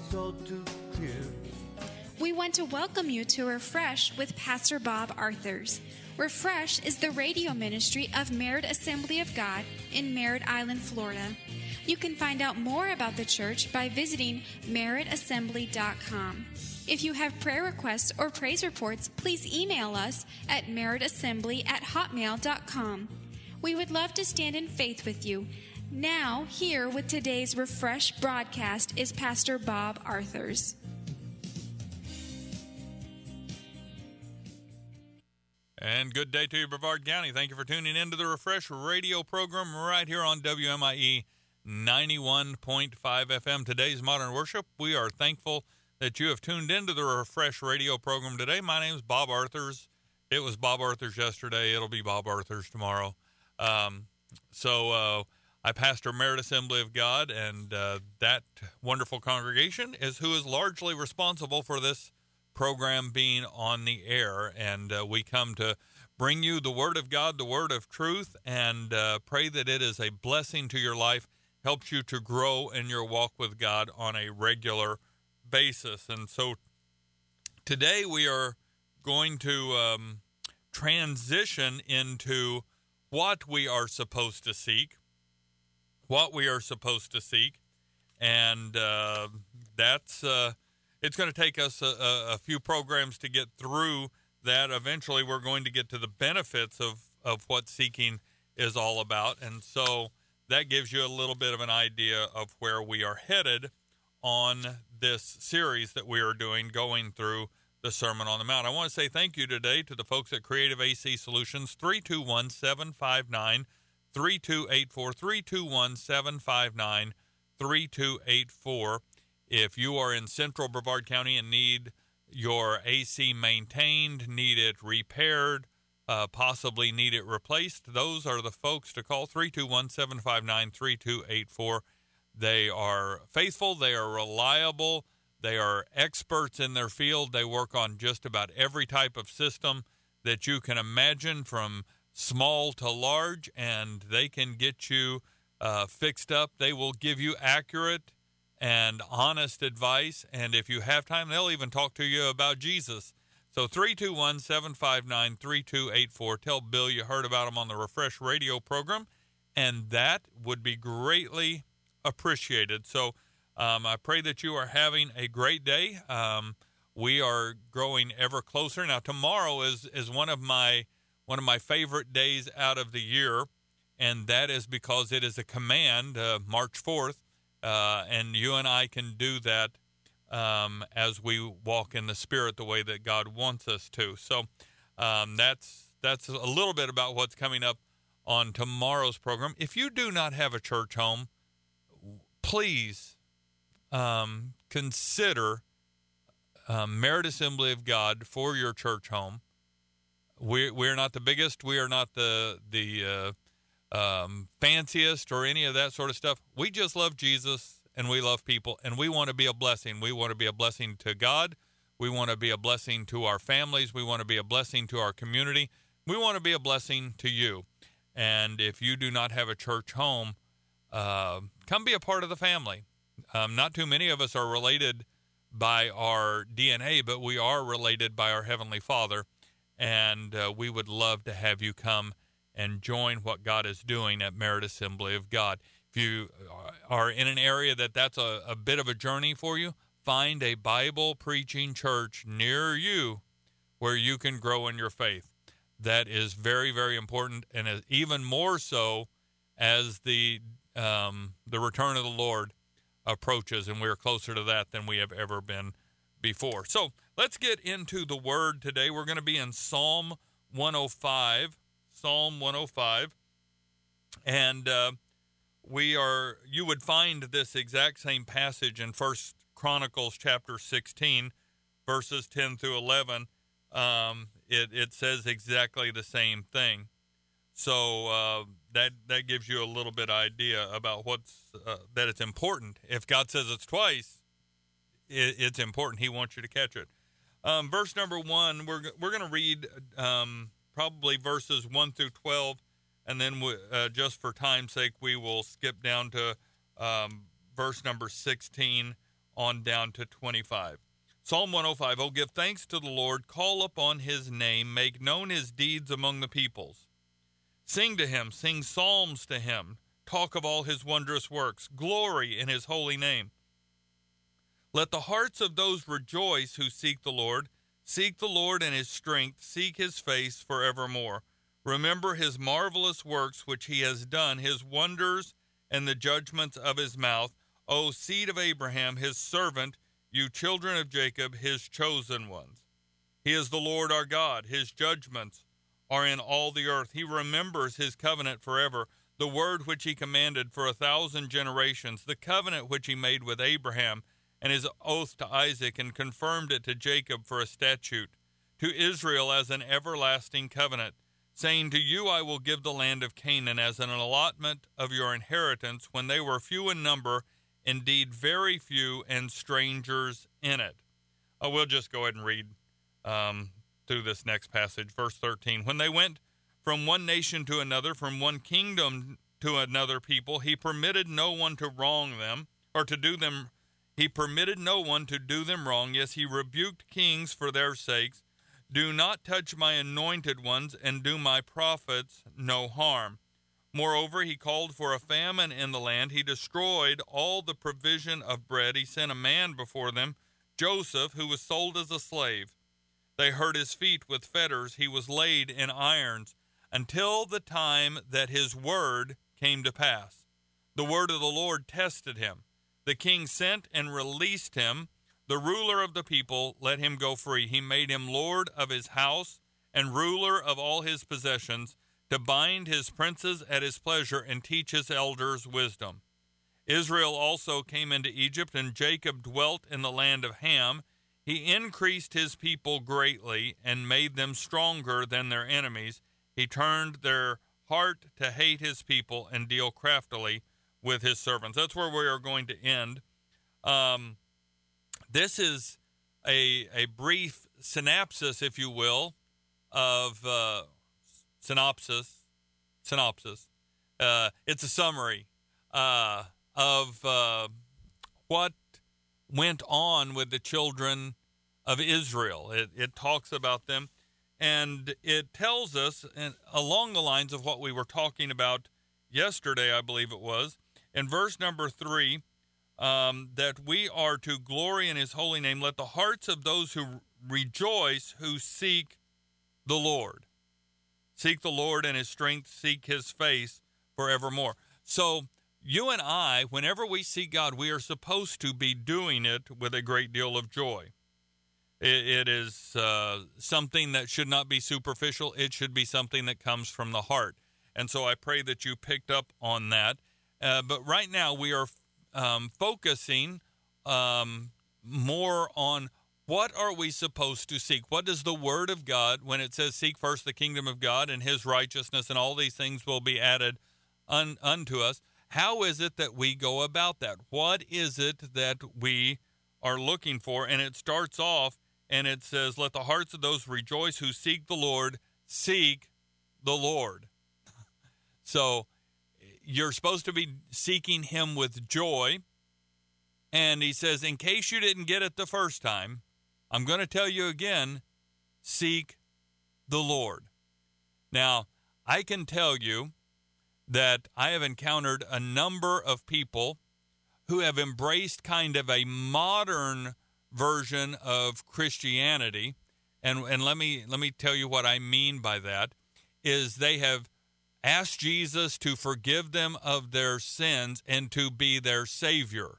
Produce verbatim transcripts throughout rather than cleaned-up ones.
all too clear. We want to welcome you to Refresh with Pastor Bob Arthurs. Refresh is the radio ministry of Merritt Assembly of God in Merritt Island, Florida. You can find out more about the church by visiting merritt assembly dot com. If you have prayer requests or praise reports, please email us at merritt assembly at hotmail dot com. We would love to stand in faith with you. Now, here with today's Refresh broadcast is Pastor Bob Arthurs. And good day to you, Brevard County. Thank you for tuning in to the Refresh radio program right here on W M I E ninety-one point five F M. Today's Modern Worship. We are thankful that you have tuned into the Refresh radio program today. My name is Bob Arthurs. It was Bob Arthurs yesterday. It'll be Bob Arthurs tomorrow. Um, so uh, I pastor Merritt Assembly of God, and uh, that wonderful congregation is who is largely responsible for this program being on the air. And uh, we come to bring you the Word of God, the Word of truth, and uh, pray that it is a blessing to your life, helps you to grow in your walk with God on a regular basis. And so today we are going to um, transition into what we are supposed to seek, what we are supposed to seek, and uh, that's uh, it's going to take us a, a few programs to get through that. Eventually, we're going to get to the benefits of, of what seeking is all about. And so that gives you a little bit of an idea of where we are headed on this series that we are doing, going through the Sermon on the Mount. I want to say thank you today to the folks at Creative A C Solutions, three two one, seven five nine, three two eight four, three two one, seven five nine, three two eight four. If you are in central Brevard County and need your A C maintained, need it repaired, uh, possibly need it replaced, those are the folks to call, three two one, seven five nine, three two eight four. They are faithful, they are reliable, they are experts in their field. They work on just about every type of system that you can imagine, from small to large, and they can get you uh, fixed up. They will give you accurate and honest advice, and if you have time, they'll even talk to you about Jesus. So three two one, seven five nine, three two eight four. Tell Bill you heard about him on the Refresh radio program, and that would be greatly appreciated. So um, I pray that you are having a great day. Um, we are growing ever closer. Now, tomorrow is is one of my one of my favorite days out of the year, and that is because it is a command, uh, March fourth. Uh, and you and I can do that um, as we walk in the Spirit the way that God wants us to. So um, that's that's a little bit about what's coming up on tomorrow's program. If you do not have a church home, please um, consider um, Merritt Assembly of God for your church home. We we're not the biggest. We are not the the uh, Um, fanciest or any of that sort of stuff. We just love Jesus and we love people, and we want to be a blessing. We want to be a blessing to God. We want to be a blessing to our families. We want to be a blessing to our community. We want to be a blessing to you. And if you do not have a church home, uh, come be a part of the family. Um, not too many of us are related by our D N A, but we are related by our Heavenly Father, and uh, we would love to have you come and join what God is doing at Merritt Assembly of God. If you are in an area that that's a, a bit of a journey for you, find a Bible-preaching church near you where you can grow in your faith. That is very, very important, and is even more so as the um, the return of the Lord approaches, and we're closer to that than we have ever been before. So let's get into the Word today. We're going to be in Psalm one oh five. Psalm one oh five, and uh, we are. You would find this exact same passage in First Chronicles chapter sixteen, verses ten through eleven. Um, it it says exactly the same thing. So uh, that that gives you a little bit idea about what's uh, that it's important. If God says it's twice, it, it's important. He wants you to catch it. Um, verse number one, we're we're going to read. Um, Probably verses one through twelve, and then we, uh, just for time's sake, we will skip down to um, verse number sixteen on down to twenty-five. Psalm one oh five, Oh, give thanks to the Lord, call upon his name, make known his deeds among the peoples. Sing to him, sing psalms to him, talk of all his wondrous works, glory in his holy name. Let the hearts of those rejoice who seek the Lord. Seek the Lord and his strength, seek his face forevermore. Remember his marvelous works which he has done, his wonders and the judgments of his mouth. O seed of Abraham, his servant, you children of Jacob, his chosen ones. He is the Lord our God. His judgments are in all the earth. He remembers his covenant forever, the word which he commanded for a thousand generations, the covenant which he made with Abraham, and his oath to Isaac, and confirmed it to Jacob for a statute, to Israel as an everlasting covenant, saying, to you I will give the land of Canaan as an allotment of your inheritance, when they were few in number, indeed very few, and strangers in it. I will just go ahead and read um, through this next passage, verse thirteen. When they went from one nation to another, from one kingdom to another people, he permitted no one to wrong them, or to do them. He permitted no one to do them wrong. Yes, he rebuked kings for their sakes. Do not touch my anointed ones, and do my prophets no harm. Moreover, he called for a famine in the land. He destroyed all the provision of bread. He sent a man before them, Joseph, who was sold as a slave. They hurt his feet with fetters. He was laid in irons until the time that his word came to pass. The word of the Lord tested him. The king sent and released him. The ruler of the people let him go free. He made him lord of his house and ruler of all his possessions, to bind his princes at his pleasure and teach his elders wisdom. Israel also came into Egypt, and Jacob dwelt in the land of Ham. He increased his people greatly and made them stronger than their enemies. He turned their heart to hate his people and deal craftily with his servants. That's where we are going to end. Um, this is a, a brief synopsis, if you will, of... Uh, Synopsis, synopsis. Uh, it's a summary uh, of uh, what went on with the children of Israel. It, it talks about them, and it tells us, and along the lines of what we were talking about yesterday, I believe it was, in verse number three, um, that we are to glory in his holy name. Let the hearts of those who rejoice who seek the Lord. Seek the Lord and his strength, seek his face forevermore. So you and I, whenever we seek God, we are supposed to be doing it with a great deal of joy. It, it is uh, something that should not be superficial. It should be something that comes from the heart. And so I pray that you picked up on that. Uh, but right now we are um, focusing um, more on what are we supposed to seek? What does the Word of God, when it says seek first the kingdom of God and his righteousness, and all these things will be added un, unto us, how is it that we go about that? What is it that we are looking for? And it starts off and it says, let the hearts of those rejoice who seek the Lord, seek the Lord. So you're supposed to be seeking him with joy. And he says, in case you didn't get it the first time, I'm going to tell you again, seek the Lord. Now, I can tell you that I have encountered a number of people who have embraced kind of a modern version of Christianity. And, and let me let me tell you what I mean by that, is they have asked Jesus to forgive them of their sins and to be their Savior.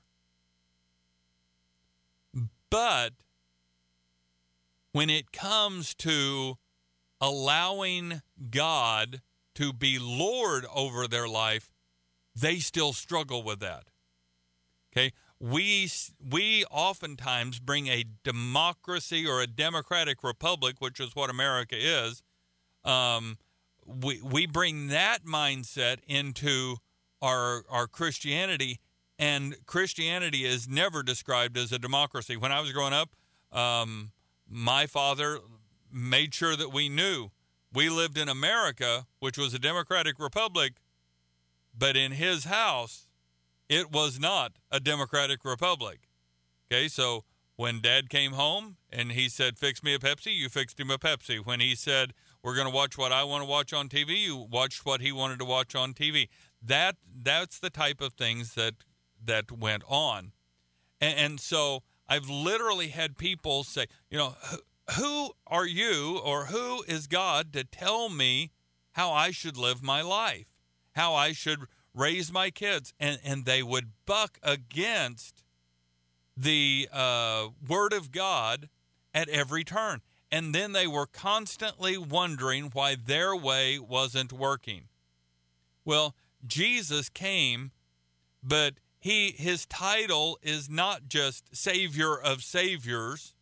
But when it comes to allowing God to be Lord over their life, they still struggle with that. Okay? We we oftentimes bring a democracy or a democratic republic, which is what America is. Um, we we bring that mindset into our our Christianity, and Christianity is never described as a democracy. When I was growing up, um, my father made sure that we knew we lived in America, which was a democratic republic, but in his house, it was not a democratic republic. Okay, so when Dad came home and he said, fix me a Pepsi, you fixed him a Pepsi. When he said, we're going to watch what I want to watch on T V, you watched what he wanted to watch on T V. That that's the type of things that that went on. And, and so I've literally had people say, you know, who are you or who is God to tell me how I should live my life, how I should raise my kids? And, and they would buck against the uh, Word of God at every turn. And then they were constantly wondering why their way wasn't working. Well, Jesus came, but he his title is not just Savior of Saviors.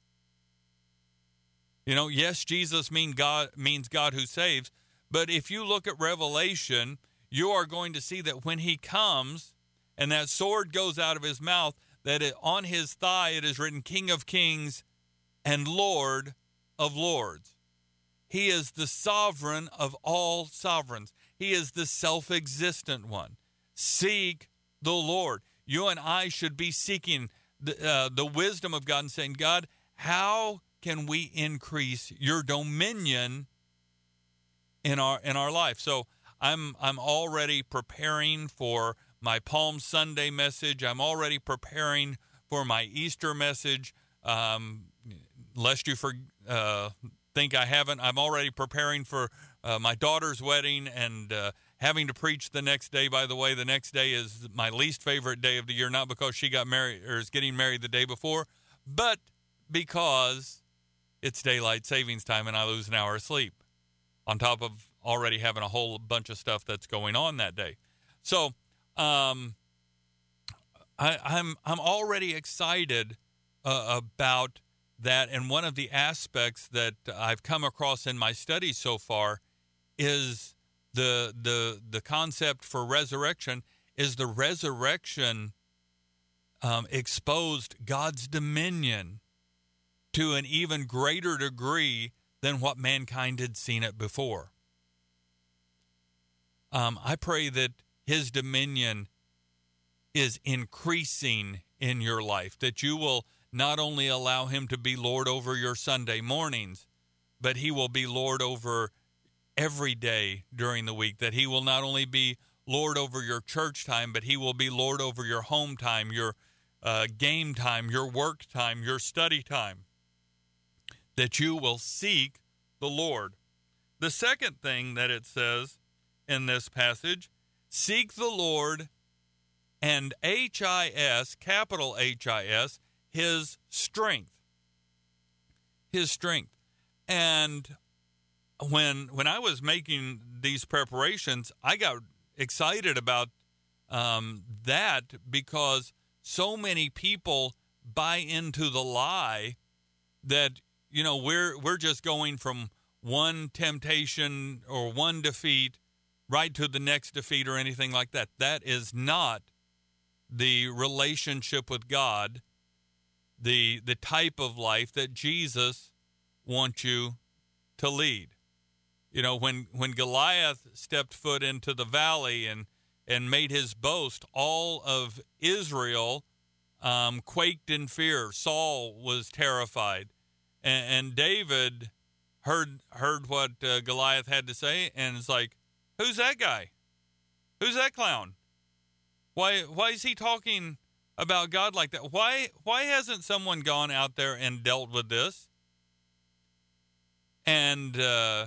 You know, yes, Jesus mean God, means God who saves. But if you look at Revelation, you are going to see that when he comes and that sword goes out of his mouth, that it, on his thigh it is written King of Kings and Lord of Lords. He is the sovereign of all sovereigns. He is the self-existent one. Seek the Lord. You and I should be seeking the, uh, the wisdom of God and saying, God, how can we increase your dominion in our in our life? So I'm I'm already preparing for my Palm Sunday message. I'm already preparing for my Easter message. Um, lest you for, uh, think I haven't, I'm already preparing for uh, my daughter's wedding and uh, having to preach the next day. By the way, the next day is my least favorite day of the year, not because she got married or is getting married the day before, but because it's daylight savings time and I lose an hour of sleep, on top of already having a whole bunch of stuff that's going on that day. So um, I, I'm I'm already excited uh, about that. And one of the aspects that I've come across in my studies so far is the the the concept for resurrection. Is the resurrection um, exposed God's dominion to an even greater degree than what mankind had seen it before. Um, I pray that his dominion is increasing in your life, that you will not only allow him to be Lord over your Sunday mornings, but he will be Lord over every day during the week, that he will not only be Lord over your church time, but he will be Lord over your home time, your uh, game time, your work time, your study time, that you will seek the Lord. The second thing that it says in this passage, seek the Lord and H I S, capital H I S, his strength. His strength. And when when I was making these preparations, I got excited about um, that because so many people buy into the lie that, you know, we're we're just going from one temptation or one defeat right to the next defeat or anything like that. That is not the relationship with God, the the type of life that Jesus wants you to lead. You know, when, when Goliath stepped foot into the valley and, and made his boast, all of Israel um, quaked in fear. Saul was terrified. And, and David heard heard what uh, Goliath had to say, and it's like, who's that guy? Who's that clown? Why why is he talking about God like that? Why why hasn't someone gone out there and dealt with this? And uh,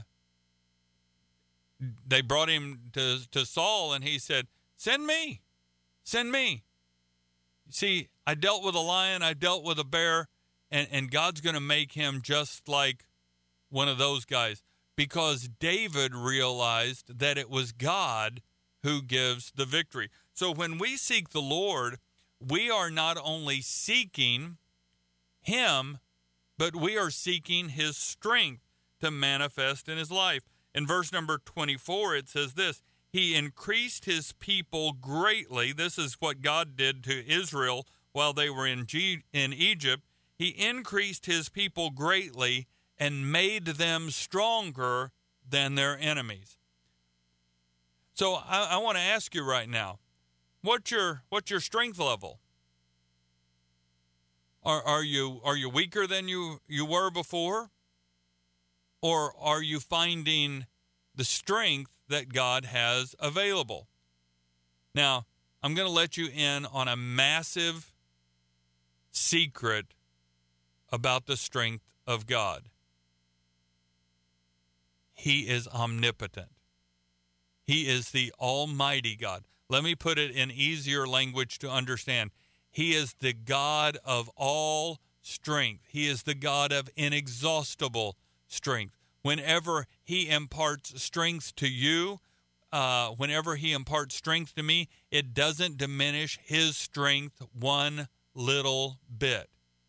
they brought him to, to Saul, and he said, send me, send me. See, I dealt with a lion, I dealt with a bear, and, and God's going to make him just like one of those guys, because David realized that it was God who gives the victory. So when we seek the Lord, we are not only seeking him, but we are seeking his strength to manifest in his life. In verse number twenty-four, it says this, he increased his people greatly. This is what God did to Israel while they were in, G- in Egypt. He increased his people greatly and made them stronger than their enemies. So I, I want to ask you right now, what's your what's your strength level? Are, are you are you weaker than you, you were before? Or are you finding the strength that God has available? Now, I'm going to let you in on a massive secret about the strength of God. He is omnipotent. He is the Almighty God. Let me put it in easier language to understand. He is the God of all strength. He is the God of inexhaustible strength. Whenever he imparts strength to you, uh, whenever he imparts strength to me, it doesn't diminish his strength one little bit.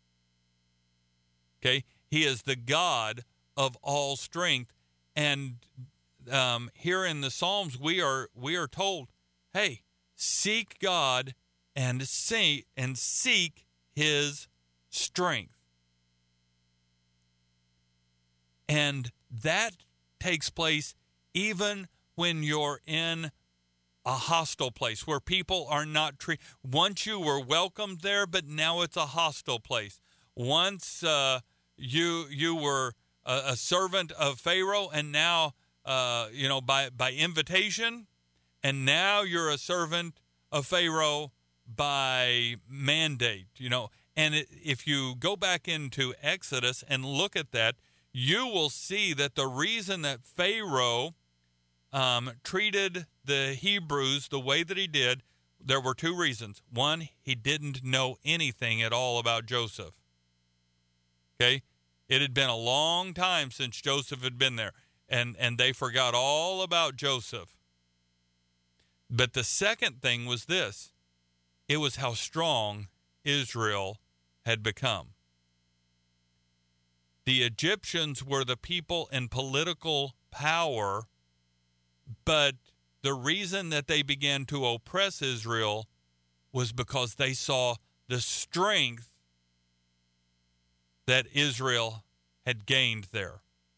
Okay? He is the God of all strength. And um, here in the Psalms, we are we are told, hey, seek God and see and seek his strength. And that takes place even when you're in a hostile place where people are not treated. Once you were welcomed there, but now it's a hostile place. Once uh, you you were a, a servant of Pharaoh, and now uh, you know by by invitation, and now you're a servant of Pharaoh by mandate. You know, and it, if you go back into Exodus and look at that, you will see that the reason that Pharaoh um, treated the Hebrews the way that he did, there were two reasons. One, he didn't know anything at all about Joseph. Okay? It had been a long time since Joseph had been there, and, and they forgot all about Joseph. But the second thing was this. It was how strong Israel had become. The Egyptians were the people in political power, but the reason that they began to oppress Israel was because they saw the strength that Israel had gained there.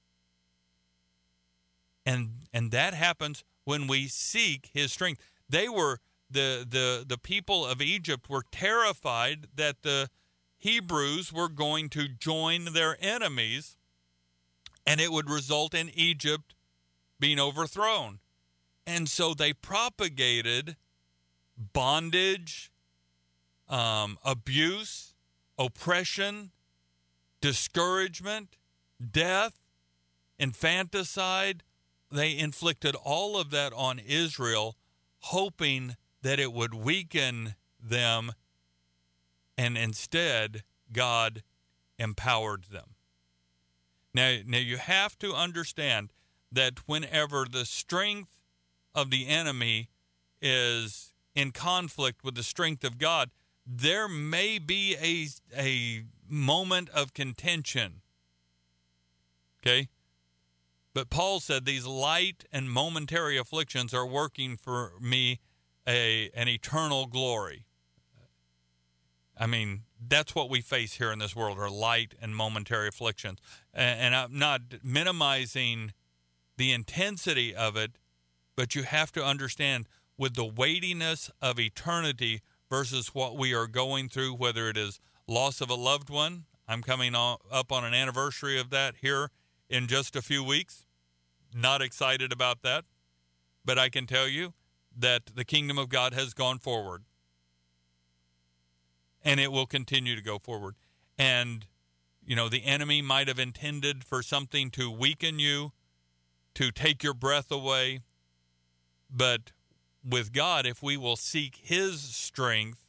And and that happens when we seek his strength. They were the the the people of Egypt were terrified that the Hebrews were going to join their enemies, and it would result in Egypt being overthrown. And so they propagated bondage, um, abuse, oppression, discouragement, death, infanticide. They inflicted all of that on Israel, hoping that it would weaken them, and instead God empowered them. Now, now you have to understand that whenever the strength of the enemy is in conflict with the strength of God, there may be a, a moment of contention. Okay? But Paul said these light and momentary afflictions are working for me a an eternal glory. I mean, that's what we face here in this world, are light and momentary afflictions. And, and I'm not minimizing the intensity of it, but you have to understand with the weightiness of eternity versus what we are going through, whether it is loss of a loved one. I'm coming on, up on an anniversary of that here in just a few weeks. Not excited about that, but I can tell you that the kingdom of God has gone forward, and it will continue to go forward. And, you know, the enemy might have intended for something to weaken you, to take your breath away, but with God, if we will seek his strength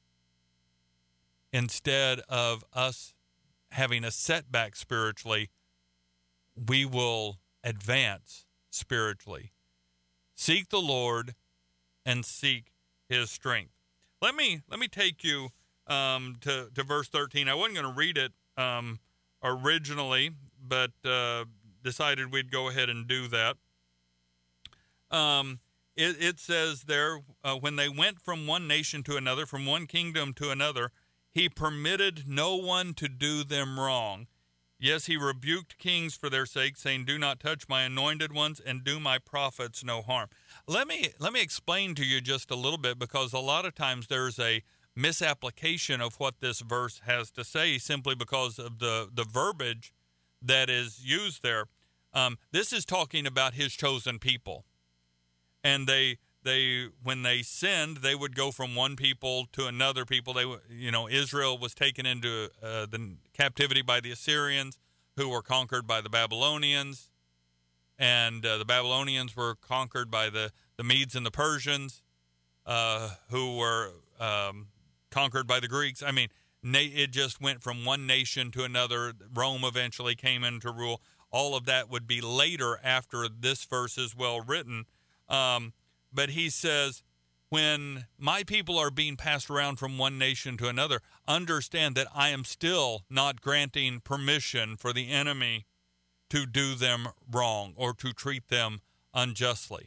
instead of us having a setback spiritually, we will advance spiritually. Seek the Lord and seek his strength. Let me let me take you um, to, to verse thirteen. I wasn't going to read it um, originally, but uh, decided we'd go ahead and do that. Um, it, it says there, uh, when they went from one nation to another, from one kingdom to another, he permitted no one to do them wrong. Yes, he rebuked kings for their sake, saying, "Do not touch my anointed ones, and do my prophets no harm." Let me let me explain to you just a little bit, because a lot of times there's a misapplication of what this verse has to say simply because of the, the verbiage that is used there. Um, this is talking about his chosen people. And they, they, when they sinned, they would go from one people to another people. They, you know, Israel was taken into uh, the captivity by the Assyrians, who were conquered by the Babylonians. And uh, the Babylonians were conquered by the, the Medes and the Persians, uh, who were um, conquered by the Greeks. I mean, na- it just went from one nation to another. Rome eventually came into rule. All of that would be later after this verse is well written. Um, but he says, when my people are being passed around from one nation to another, understand that I am still not granting permission for the enemy to do them wrong or to treat them unjustly.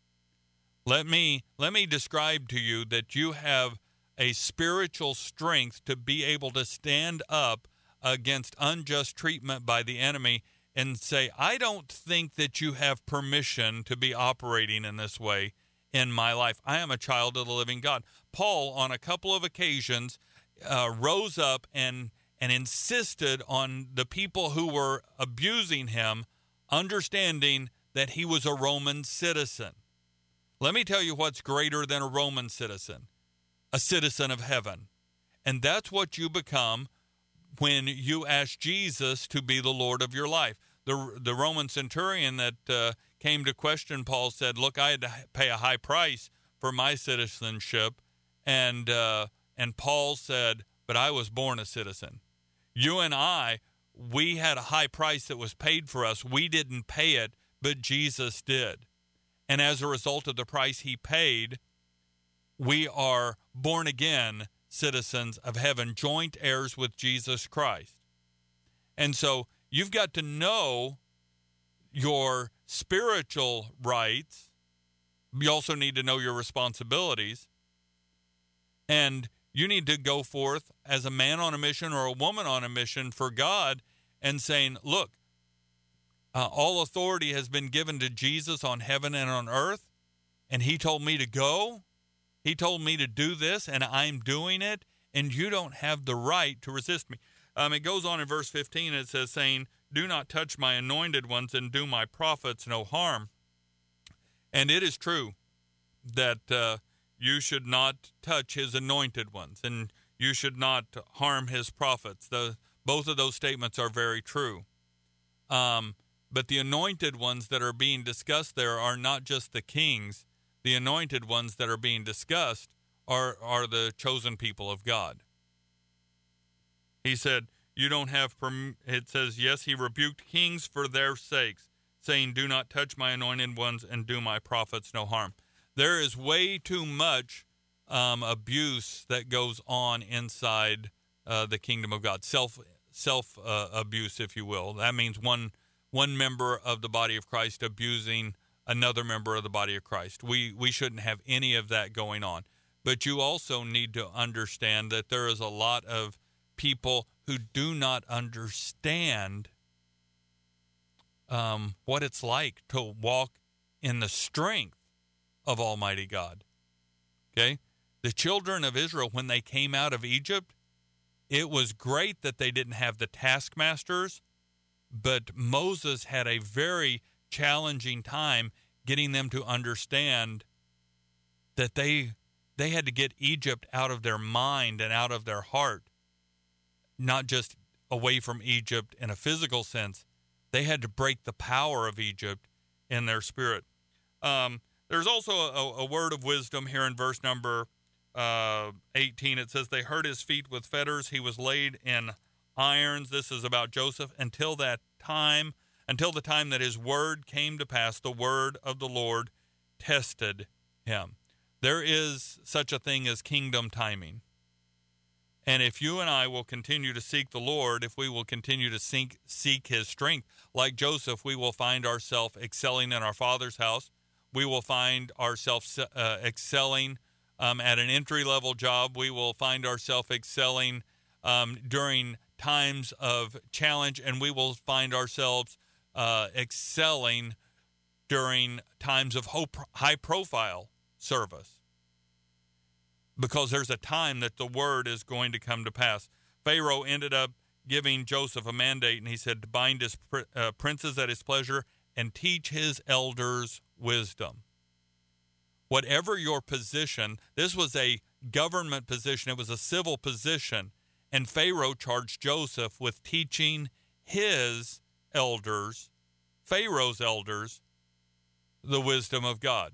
Let me let me describe to you that you have a spiritual strength to be able to stand up against unjust treatment by the enemy and say, I don't think that you have permission to be operating in this way in my life. I am a child of the living God. Paul, on a couple of occasions, uh, rose up and and insisted on the people who were abusing him understanding that he was a Roman citizen. Let me tell you what's greater than a Roman citizen, a citizen of heaven. And that's what you become when you ask Jesus to be the Lord of your life. The, the Roman centurion that uh, came to question Paul said, look, I had to pay a high price for my citizenship. And, uh, and Paul said, but I was born a citizen. You and I, we had a high price that was paid for us. We didn't pay it, but Jesus did. And as a result of the price he paid, we are born again citizens of heaven, joint heirs with Jesus Christ. And so you've got to know your spiritual rights. You also need to know your responsibilities. And you need to go forth as a man on a mission or a woman on a mission for God and saying, look, uh, all authority has been given to Jesus on heaven and on earth, and he told me to go. He told me to do this, and I'm doing it, and you don't have the right to resist me. Um, it goes on in verse fifteen, it says, saying, do not touch my anointed ones and do my prophets no harm. And it is true that uh, you should not touch his anointed ones, and you should not harm his prophets. The, both of those statements are very true. Um, but the anointed ones that are being discussed there are not just the kings. The anointed ones that are being discussed are, are the chosen people of God. He said, you don't have, perm-, it says, yes, he rebuked kings for their sakes, saying, do not touch my anointed ones and do my prophets no harm. There is way too much um, abuse that goes on inside uh, the kingdom of God. Self self uh, abuse, if you will. That means one one member of the body of Christ abusing another member of the body of Christ. We we shouldn't have any of that going on. But you also need to understand that there is a lot of people who do not understand um, what it's like to walk in the strength of Almighty God. Okay? The children of Israel, when they came out of Egypt, it was great that they didn't have the taskmasters, but Moses had a very challenging time getting them to understand that they they had to get Egypt out of their mind and out of their heart, not just away from Egypt in a physical sense. They had to break the power of Egypt in their spirit. Um, there's also a, a word of wisdom here in verse number uh, eighteen. It says, they hurt his feet with fetters. He was laid in irons. This is about Joseph. Until that time, until the time that his word came to pass, the word of the Lord tested him. There is such a thing as kingdom timing. And if you and I will continue to seek the Lord, if we will continue to seek, seek his strength, like Joseph, we will find ourselves excelling in our Father's house. We will find ourselves uh, excelling um, at an entry-level job. We will find ourselves excelling um, during times of challenge, and we will find ourselves uh, excelling during times of high-profile service. because there's a time that the word is going to come to pass. Pharaoh ended up giving Joseph a mandate, and he said to bind his uh, princes at his pleasure and teach his elders wisdom. Whatever your position, this was a government position, it was a civil position, and Pharaoh charged Joseph with teaching his elders, Pharaoh's elders, the wisdom of God.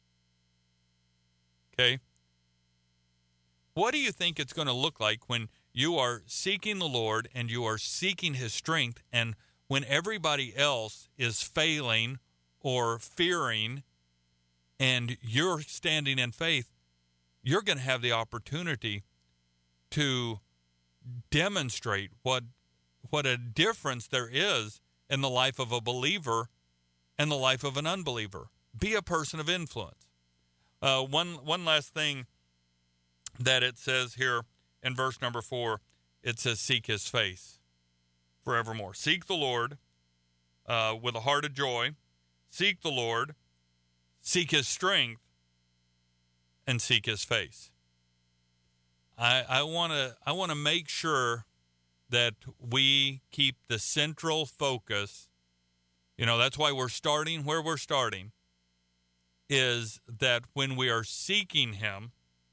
Okay? What do you think it's going to look like when you are seeking the Lord and you are seeking his strength, and when everybody else is failing or fearing and you're standing in faith? You're going to have the opportunity to demonstrate what what a difference there is in the life of a believer and the life of an unbeliever. Be a person of influence. Uh, one one last thing that it says here in verse number four, it says, seek his face forevermore. Seek the Lord uh, with a heart of joy. Seek the Lord. Seek his strength. And seek his face. I I want to I want to make sure that we keep the central focus. You know, that's why we're starting where we're starting, is that when we are seeking him,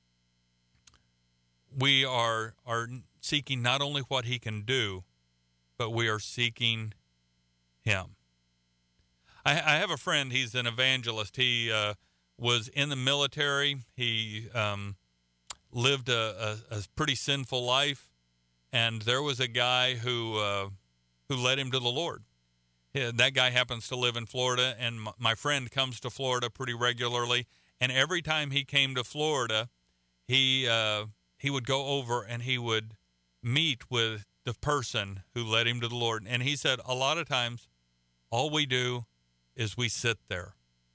we are are seeking not only what he can do, but we are seeking him. I, I have a friend, he's an evangelist. He uh, was in the military. He um, lived a, a, a pretty sinful life, and there was a guy who uh, who led him to the Lord. Yeah, that guy happens to live in Florida, and m- my friend comes to Florida pretty regularly. And every time he came to Florida, he uh, he would go over and he would meet with the person who led him to the Lord. And he said, a lot of times, all we do is we sit there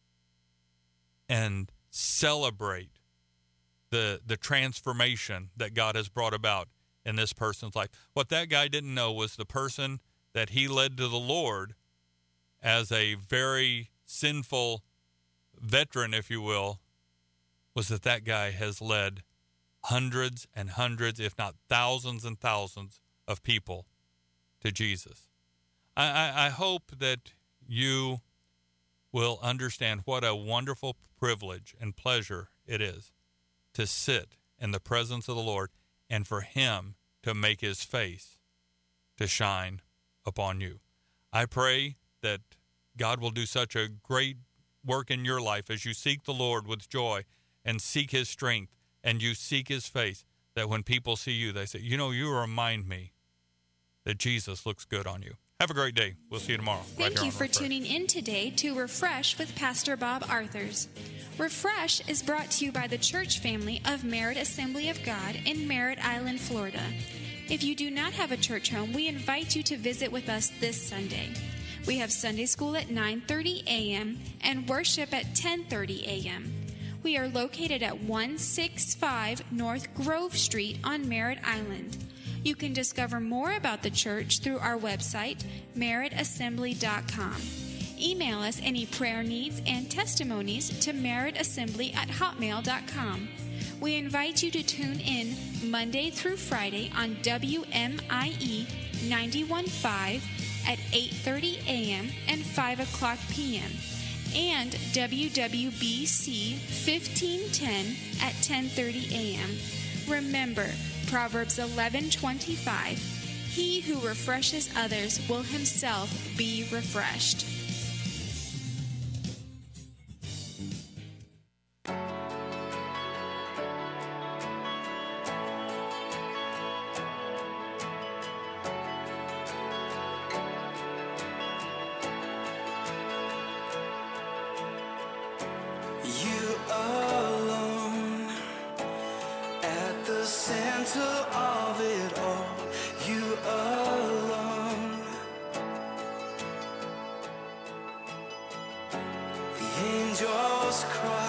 and celebrate the the transformation that God has brought about in this person's life. What that guy didn't know was the person that he led to the Lord as a very sinful veteran, if you will, was that that guy has led hundreds and hundreds, if not thousands and thousands of people to Jesus. I, I, I hope that you will understand what a wonderful privilege and pleasure it is to sit in the presence of the Lord and for him to make his face to shine upon you. I pray that God will do such a great work in your life as you seek the Lord with joy and seek his strength and you seek his face, that when people see you, they say, you know, you remind me that Jesus looks good on you. Have a great day. We'll see you tomorrow. Thank right you for Refresh. tuning in today to Refresh with Pastor Bob Arthurs. Refresh is brought to you by the church family of Merritt Assembly of God in Merritt Island, Florida. If you do not have a church home, we invite you to visit with us this Sunday. We have Sunday school at nine thirty a.m. and worship at ten thirty a.m. We are located at one sixty-five North Grove Street on Merritt Island. You can discover more about the church through our website, merritt assembly dot com. Email us any prayer needs and testimonies to merrittassembly at hotmail dot com. We invite you to tune in Monday through Friday on W M I E ninety-one point five at eight thirty a.m. and five o'clock p.m. and W W B C fifteen ten at ten thirty a.m. Remember, Proverbs eleven twenty-five, he who refreshes others will himself be refreshed. You alone at the center of it all. You alone. The angels cry.